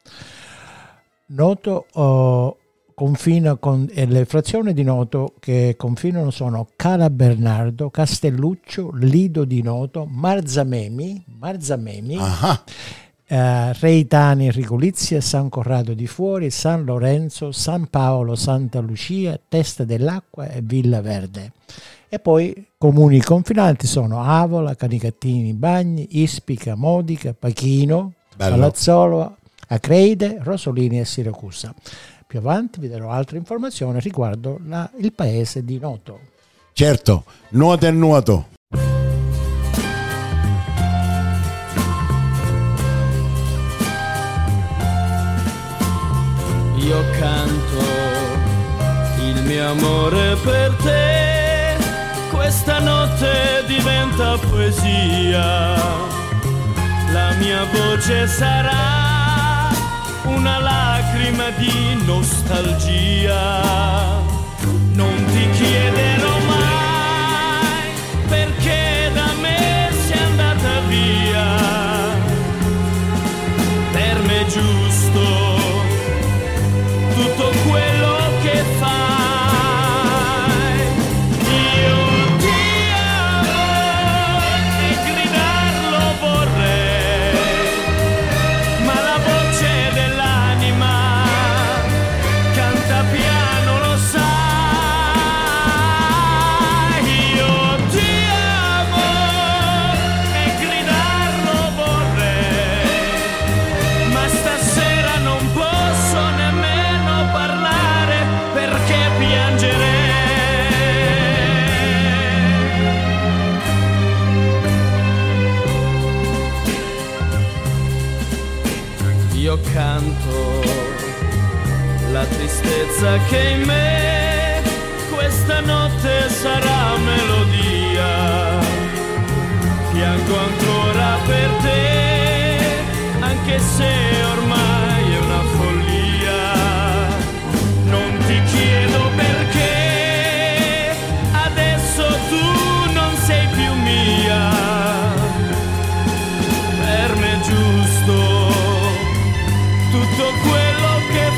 Noto oh, confina con e le frazioni di Noto che confinano sono Cala Bernardo, Castelluccio, Lido di Noto, Marzamemi, Marzamemi Ah, eh, Reitani, Rigolizia, San Corrado di Fuori, San Lorenzo, San Paolo, Santa Lucia, Testa dell'Acqua e Villa Verde. E poi comuni confinanti sono Avola, Canicattini Bagni, Ispica, Modica, Pachino, Bello. Palazzolo, Acreide, Rosolini e Siracusa. Più avanti vi darò altre informazioni riguardo la, il paese di Noto. certo, nuoto e nuoto. Io canto il mio amore per te, questa notte diventa poesia, la mia voce sarà una lacrima di nostalgia, non ti chiederò mai perché da me sei andata via, per me è giusto tutto quello che fai. Io ti amo e gridarlo vorrei, ma la voce dell'anima canta piano, lo sai. Io ti amo e gridarlo vorrei, ma stasera non posso nemmeno parlare perché piangerei. Io canto la tristezza che in me questa notte sarà melodia, piango ancora per te anche se ormai è una follia, non ti chiedo perché adesso tu non sei più mia, per me è giusto tutto quello che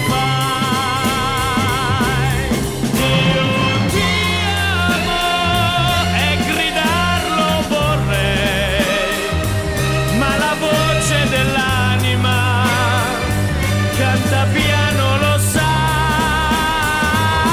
fai. Io ti amo e gridarlo vorrei, ma la voce dell'anima canta piano, lo sai.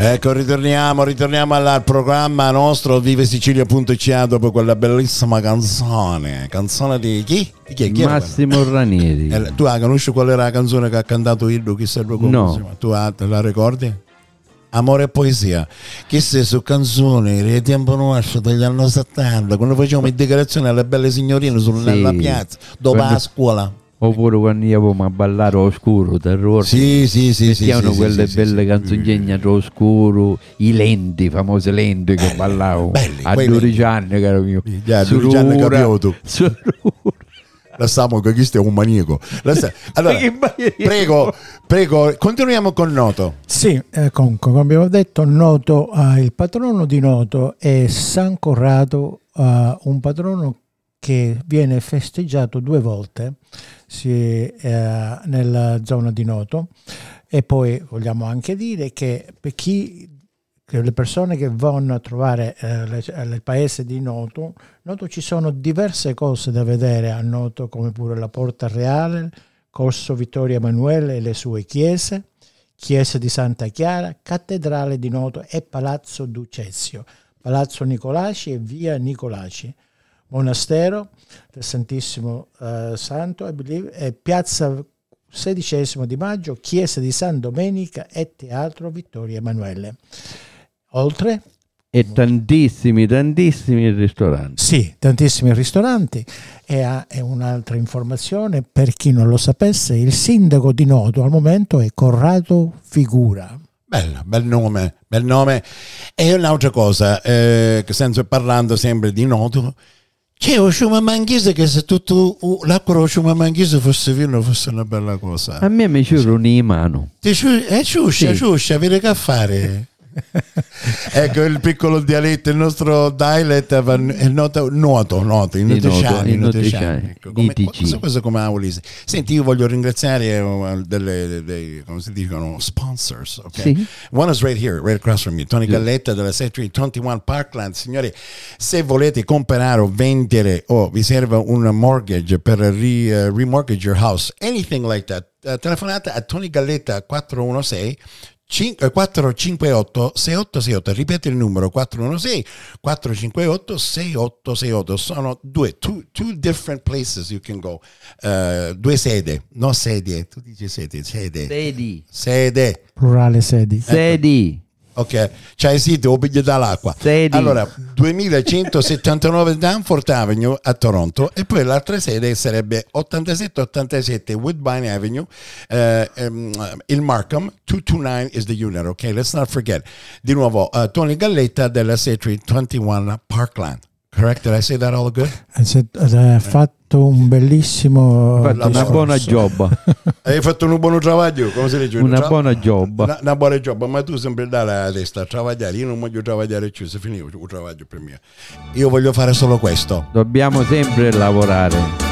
Ecco, ritorniamo, ritorniamo al programma nostro Vive Sicilia punto c a dopo quella bellissima canzone. Canzone di chi? Di chi? Chi Massimo Ranieri. Eh, tu la conosci qual era la canzone che ha cantato Ildo? Chi serve come? No. Tu la, la ricordi? Amore e poesia. Che se su canzoni del tempo nostro degli anni settanta, quando facevamo le decorazioni alle belle signorine sulla Sì. piazza, dopo Quando- la scuola. Oppure quando andavamo a ballare oscuro, terrore. Sì, sì, sì, sì, Mettiamo sì, quelle sì, belle sì, canzoncine a oscuro, i lenti, i famosi lenti che ballavamo belli, a quelli- dodici anni, caro mio. Già, dodici anni Surura, capivo tu. Lasciamo che questo è un maniaco. Lascia- Allora, Che maniaco. prego, prego, continuiamo con Noto. Sì, eh, comunque, come abbiamo detto, Noto, eh, il patrono di Noto è San Corrado, eh, un patrono che viene festeggiato due volte sì, eh, nella zona di Noto. E poi vogliamo anche dire che per chi, che le persone che vanno a trovare eh, le- il paese di Noto, Noto ci sono diverse cose da vedere a Noto, come pure la Porta Reale, Corso Vittorio Emanuele e le sue chiese, Chiesa di Santa Chiara, Cattedrale di Noto e Palazzo Ducezio, Palazzo Nicolaci e Via Nicolaci, Monastero del Santissimo eh, Santo I believe, e Piazza sedicesimo di maggio, Chiesa di San Domenica e Teatro Vittorio Emanuele. Oltre E tantissimi, tantissimi ristoranti. Sì, tantissimi ristoranti. E, ha, e un'altra informazione, per chi non lo sapesse, il sindaco di Noto al momento è Corrado Figura. Bello, bel nome, bel nome. E un'altra cosa, eh, che sempre parlando sempre di Noto, c'è un sciume manghese che se tutto uh, l'acqua dello sciume manghese fosse vino fosse una bella cosa. A me mi ciurano in mano. Ti ciu- eh, ciuscia, Sì. ciuscia, avere che fare. Ecco il piccolo dialetto, il nostro dialect è noto, noto, noto, in Di Noto, noticiani, in in noticiani. noticiani, Ecco, come, I T C. questa cosa come Aulise. Senti, io voglio ringraziare uh, delle, dei, come si dicono, sponsors, ok? Sì. One is right here, right across from you. Tony Sì. Galletta della Century ventuno Parkland. Signori, se volete comprare o vendere o vi serve un mortgage per re, uh, remortgage your house, anything like that, uh, telefonate a Tony Galletta quattro uno sei quattro cinque otto sei otto sei otto, ripeto il numero quattro uno sei quattro cinque otto sei otto sei otto. Sono due two, two different places you can go, uh, due sede, no sedie, tu dici sede, sede Sedi. sede Plurale sedi. Sedi. ok, c'hai il sito o pigli dall'acqua. Sedi. Allora duemilacentosettantanove Danforth Avenue a Toronto, e poi l'altra sede sarebbe ottantasette ottantasette Woodbine Avenue, eh, ehm, il Markham. Duecentonove is the unit, ok, let's not forget. Di nuovo uh, Tony Galletta della Century ventuno Parkland. Correct? Did I say that all good? Ha fatto un bellissimo Fatto una discorso. buona job. Hai fatto un buon lavoro, come si dice? Una Tra- buona job. Una, una buona job, ma tu sempre dai la testa a travagliare. Io non voglio travagliare più, se finivo il travaglio per me. Io voglio fare solo questo. Dobbiamo sempre lavorare.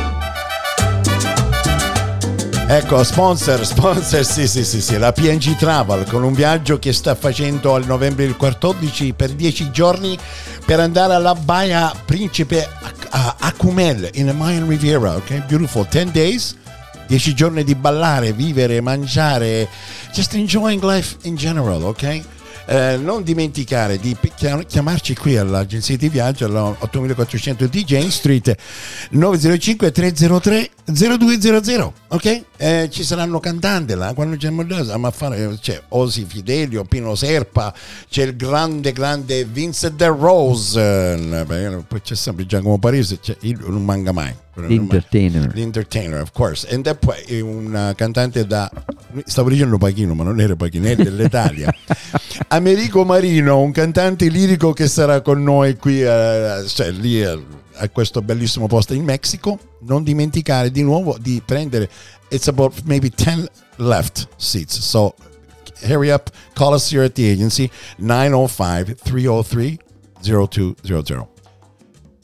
Ecco, sponsor, sponsor, sì, sì, sì, sì, la P N G Travel con un viaggio che sta facendo al novembre il quattordici per dieci giorni per andare alla Baia Principe a Acumel in Mayan Riviera, ok? Beautiful, ten days, dieci giorni di ballare, vivere, mangiare, just enjoying life in general, ok? Eh, non dimenticare di chiamarci qui all'agenzia di viaggio alla ottomilaquattrocento di Jane Street, nove zero cinque tre zero tre zero due zero zero, ok? Eh, ci saranno cantanti là, quando c'è a fare, c'è Osi Fidelio, Pino Serpa, c'è il grande grande Vincent De Rose, eh, poi c'è sempre Giacomo Parisi, c'è, non manca mai. L'entertainer. L'entertainer, of course. E poi un cantante da, stavo dicendo Pachino, ma non era Pachino, è dell'Italia. Americo Marino, un cantante lirico che sarà con noi qui, uh, cioè lì uh, a questo bellissimo posto in Messico. Non dimenticare di nuovo di prendere, it's about maybe ten left seats. So hurry up, call us here at the agency, nine oh five, three oh three, oh two hundred.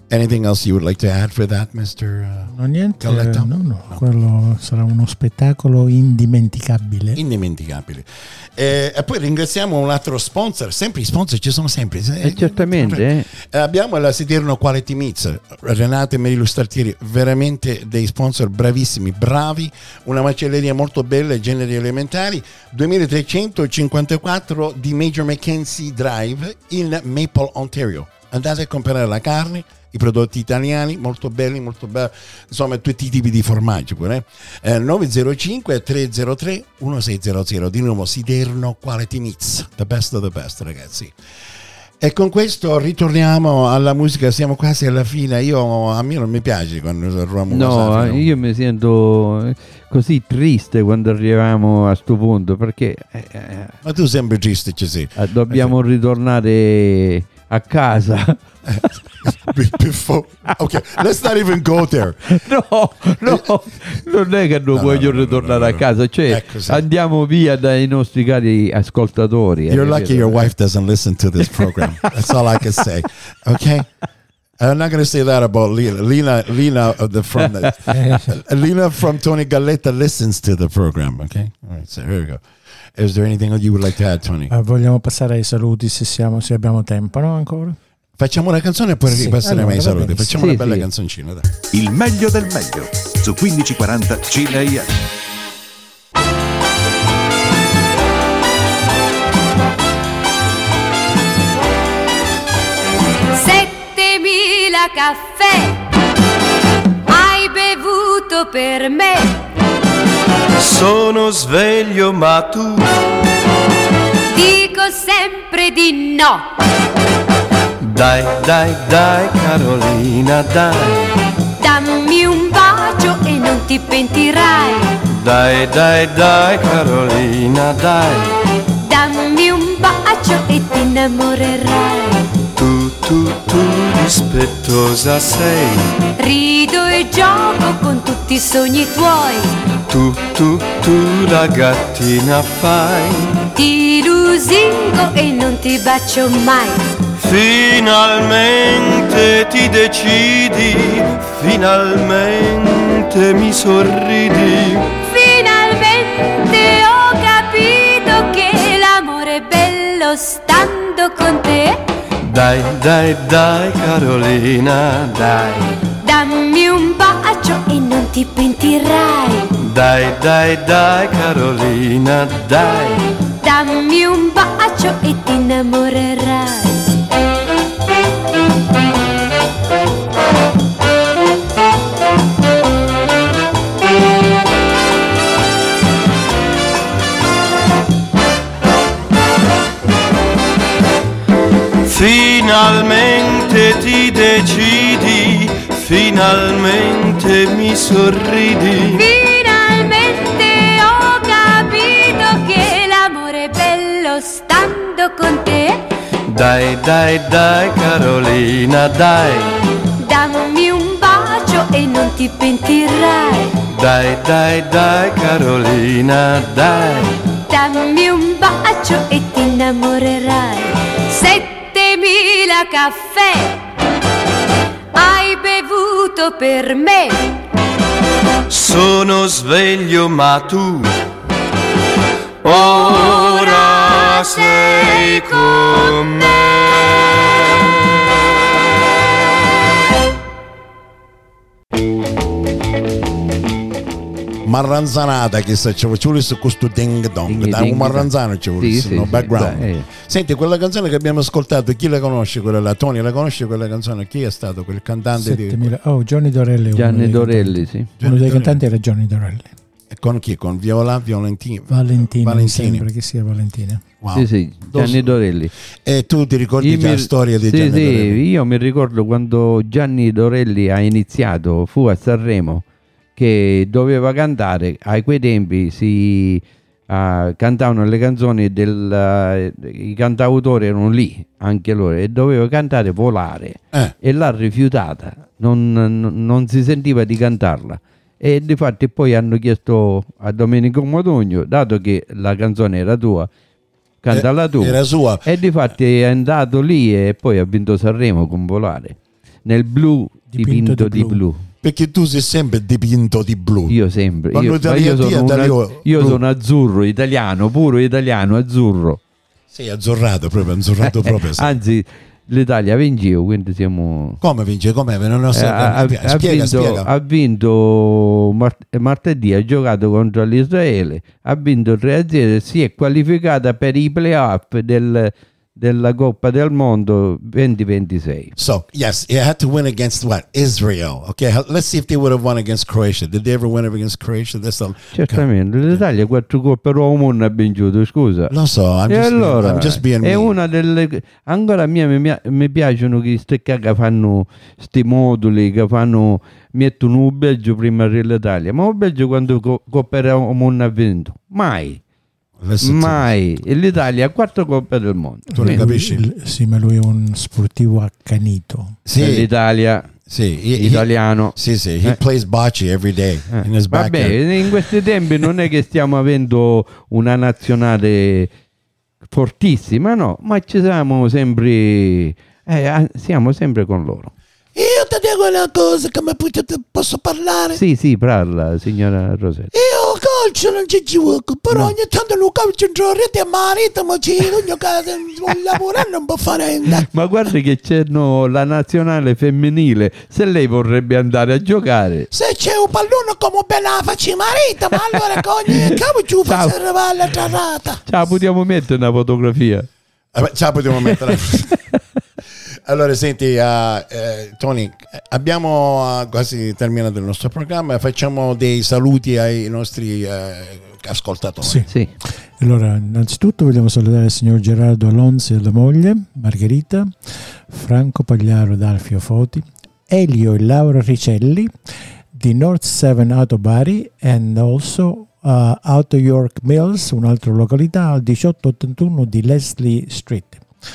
Anything else you would like to add for that, mister Uh, No, niente, Galletta? no, no, quello sarà uno spettacolo indimenticabile. Indimenticabile. Eh, e poi ringraziamo un altro sponsor, sempre i sponsor ci sono sempre. Eh, certamente. Eh. Eh, abbiamo la Siderno Quality Meats, Renate e Marilo Startieri, veramente dei sponsor bravissimi, bravi, una macelleria molto bella, generi alimentari, duemilatrecentocinquantaquattro di Major Mackenzie Drive in Maple, Ontario. Andate a comprare la carne, i prodotti italiani molto belli, molto belli, insomma tutti i tipi di formaggi pure. Eh, nove zero cinque tre zero tre uno sei zero zero, di nuovo Siderno Quality Meats, the best of the best, ragazzi. E con questo ritorniamo alla musica, siamo quasi alla fine. Io, a me non mi piace quando arriviamo. No, io mi sento così triste quando arriviamo a sto punto, perché eh, ma tu sempre triste ci sei. Eh, dobbiamo ritornare a casa. Before, okay, let's not even go there. No, no, non è che non no, voglio no, no, ritornare no, no, a casa, cioè ecco, sì. andiamo via dai nostri cari ascoltatori. You're eh, lucky vedo. your wife doesn't listen to this program. That's all I can say. Okay? I'm not going to say that about Lena. Lena, Lena, uh, the, from the, uh, Lena from Tony Galletta listens to the program. Okay? All right, so here we go. Is there anything you would like to add, Tony? Uh, vogliamo passare ai saluti se, siamo, se abbiamo tempo, no? Ancora? Facciamo una canzone e poi Sì, ripasseremo allora, ai saluti. va bene. Facciamo Sì, una bella sì. canzoncina. Dai. Il meglio del meglio su quindici quaranta C L I M. settemila caffè hai bevuto per me. Sono sveglio ma tu Dico sempre di no. dai, dai, dai Carolina, dai. Dammi un bacio e non ti pentirai. Dai, dai, dai Carolina, dai. Dammi un bacio e ti innamorerai. Tu, tu, tu dispettosa sei. Rido e gioco con tutti i sogni tuoi. Tu, tu, tu la gattina fai. Ti lusingo e non ti bacio mai. Finalmente ti decidi, finalmente mi sorridi. Finalmente ho capito che l'amore è bello stando con te. Dai, dai, dai Carolina, dai. Dammi un bacio e non ti pentirai. Dai, dai, dai Carolina, dai. Dammi un bacio e ti innamorerai. Finalmente ti decidi, finalmente mi sorridi. Finalmente ho capito che l'amore è bello stando con te. Dai, dai, dai Carolina, dai. Dammi un bacio e non ti pentirai. Dai, dai, dai Carolina, dai. Dammi un bacio e ti innamorerai. Settemila caffè hai bevuto per me. Sono sveglio ma tu ora sei con me. Marranzanata che sta ci vuole su questo ding dong, Ding da un ding marranzano ci vuole sì, no sì, background. sì, Senti, quella canzone che abbiamo ascoltato, chi la conosce quella là? Tony la conosce quella canzone? Chi è stato quel cantante di settemila Oh, Johnny Dorelli. Gianni Dorelli, sì. Uno dei cantanti era Johnny Dorelli. E con chi? Con Viola Violentini. Valentino, mi Valentini. sembra che sia Valentina. Wow. Sì, sì, Gianni Dorelli. E tu ti ricordi Io già mi- la storia di sì, Gianni sì, Dorelli? io mi ricordo quando Gianni Dorelli ha iniziato, fu a Sanremo, che doveva cantare, a quei tempi si ah, cantavano le canzoni del, eh, i cantautori erano lì, anche loro, e doveva cantare Volare, Eh. e l'ha rifiutata, non, non- non si sentiva di cantarla. E difatti poi hanno chiesto a Domenico Modugno, dato che la canzone era tua, cantala tu. Era sua. E difatti è andato lì e poi ha vinto Sanremo con Volare. nel blu dipinto, dipinto di blu. blu. Perché tu sei sempre dipinto di blu. Io sempre. Io, io, sono, una, io sono azzurro, italiano, puro italiano, azzurro. Sei azzurrato proprio, azzurrato proprio. Anzi, l'Italia vince, quindi siamo... Come vince? Come? Non ho eh, ha, spiega, ha, vinto, spiega. ha vinto mart- martedì, ha giocato contro l'Israele, ha vinto tre a zero e si è qualificata per i playoff del... della Coppa del Mondo twenty twenty-six. So, yes, it had to win against what? Israel. Okay, let's see if they would have won against Croatia. Did they ever win against Croatia? That's a... Certamente, l'Italia quattro coppe Roma ha vinto, scusa. Lo so, I'm e just, allora, I'm just being è mean. una delle... Ancora a me mi, mi piacciono questi che fanno sti moduli, che fanno... mettono un Belgio prima dell'Italia. Ma un Belgio quando co- Coppa Roma ha vinto? Mai. Mai. E l'Italia ha quattro coppe del mondo. Tu ne capisci? Lui, sì, ma lui è un sportivo accanito. Sì. L'Italia, sì, he, italiano. He, sì, sì, he eh. plays bocce every day eh. in his Vabbè, backyard. in questi tempi non è che stiamo avendo una nazionale fortissima, no, ma ci siamo sempre, eh, siamo sempre con loro. Io ti dico una cosa che mi posso parlare? Sì, sì, parla, signora Rosetta. Io calcio non ci gioco, però no. ogni tanto lo calcio in rete a marito, ma ci ogni caso non lavora non può fare niente. Ma guardi che c'è no, la nazionale femminile, se lei vorrebbe andare a giocare. Se c'è un pallone come ben la faccio marito, ma allora ogni capo ci fa arrivare alla trarata. Ciao, possiamo mettere una fotografia? Eh, ciao, possiamo mettere Allora, senti, uh, uh, Tony, abbiamo uh, quasi terminato il nostro programma. Facciamo dei saluti ai nostri uh, ascoltatori. Sì. sì. Allora, innanzitutto vogliamo salutare il signor Gerardo Alonzi e la moglie, Margherita, Franco Pagliaro ed Alfio Foti, Elio e Laura Ricelli di North Seven Auto Bari and also uh, Auto York Mills, un'altra località, al diciotto ottantuno di Leslie Street.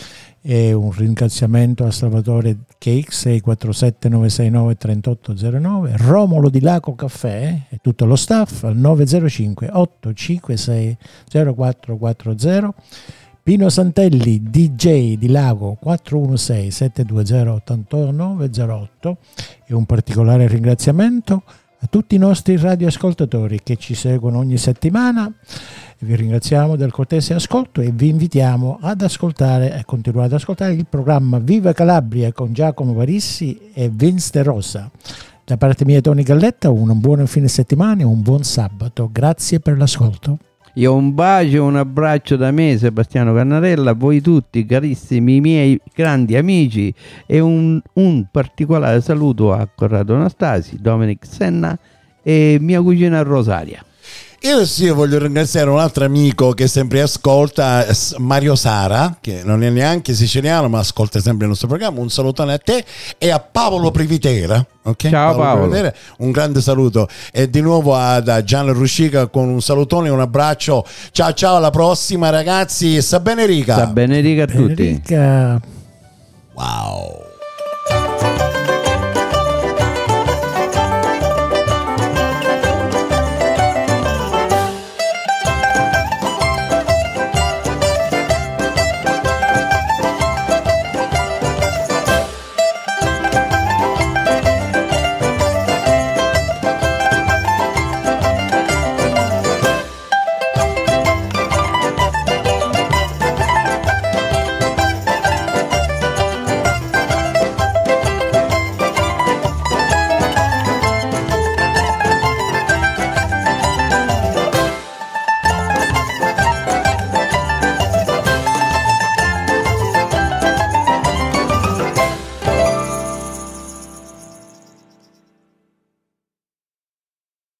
E un ringraziamento a Salvatore Cake sei quattro sette nove sei nove tre otto zero nove, Romolo di Laco Caffè e tutto lo staff al nove zero cinque otto cinque sei zero quattro quattro zero, Pino Santelli D J di Lago quattro uno sei sette due zero otto nove zero otto e un particolare ringraziamento a tutti i nostri radioascoltatori che ci seguono ogni settimana. Vi ringraziamo del cortese ascolto e vi invitiamo ad ascoltare e continuare ad ascoltare il programma Viva Calabria con Giacomo Varissi e Vince De Rosa. Da parte mia Tony Galletta, un buon fine settimana e un buon sabato. Grazie per l'ascolto. Io un bacio, un abbraccio da me, Sebastiano Cannarella, a voi tutti carissimi miei grandi amici e un, un particolare saluto a Corrado Anastasi, Dominic Senna e mia cugina Rosaria. Io sì, voglio ringraziare un altro amico che sempre ascolta, Mario Sara, che non è neanche siciliano ma ascolta sempre il nostro programma. Un salutone a te e a Paolo Privitera. Okay? Ciao Paolo, Paolo. Privitera, un grande saluto e di nuovo a Gian Ruscica con un salutone e un abbraccio. Ciao ciao, alla prossima ragazzi. Sta bene Rica. Sta bene Rica a tutti. Rica. Wow.